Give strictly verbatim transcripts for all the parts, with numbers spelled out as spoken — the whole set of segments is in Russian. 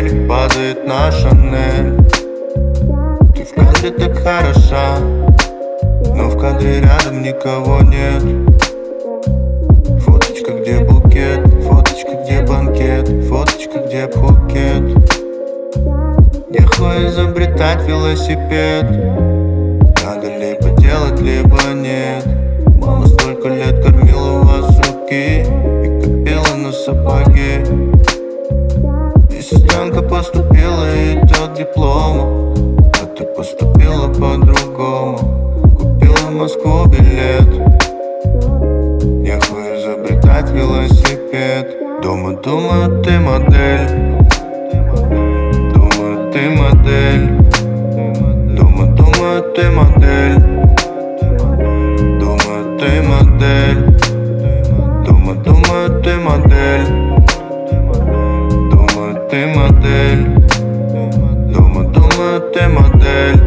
телек падает на Шанель. Ты в кадре так хороша, но в кадре рядом никого нет. Фоточка, где букет, фоточка, где банкет, фоточка, где Пхукет. Нехуй изобретать велосипед, надо либо делать, либо нет. Мама столько лет кормила вас руки и копила на сапоги. И сестренка поступила и идет к диплому, а ты поступила по-другому. Купила в Москву билет, нехуй изобретать велосипед. Дома думаю, ты модель, думаю, ты модель. Дома думаю, ты модель, думаю, ты модель. Дома думаю, ты модель, думаю, ты модель. Дома думаю, ты модель.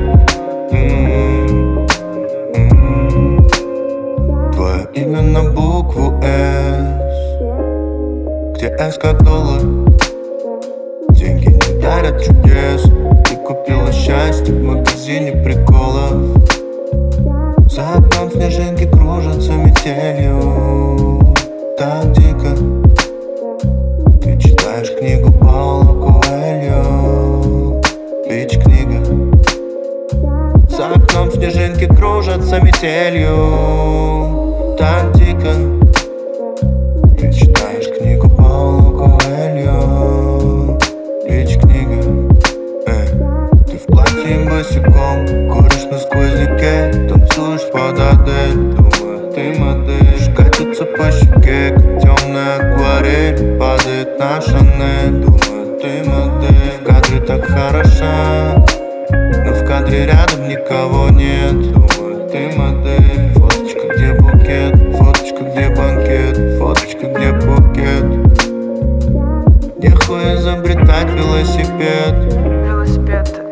Твое имя на букву С, где С как доллар. Деньги не дарят чудес. Ты купила счастье в магазине приколов. За окном снежинки кружатся метелью. Так дико. Ты читаешь книгу Пауло Коэльо. Бич-книга. За окном снежинки кружатся метелью. Так дико. Ты читаешь книгу Пауло Коэльо. Бич-книга. Эй, ты в платье и босиком, куришь на сквозняке, танцуешь под Адель. Думаю, ты модель. Катится по щеке, как темная акварель, падает на Шанель. Думаю, ты модель. В кадре так хороша, но в кадре рядом никого нет. Думаю, ты модель. Фоточка, где букет, фоточка, где банкет, фоточка, где Пхукет. Нехуй изобретать велосипед. Велосипед.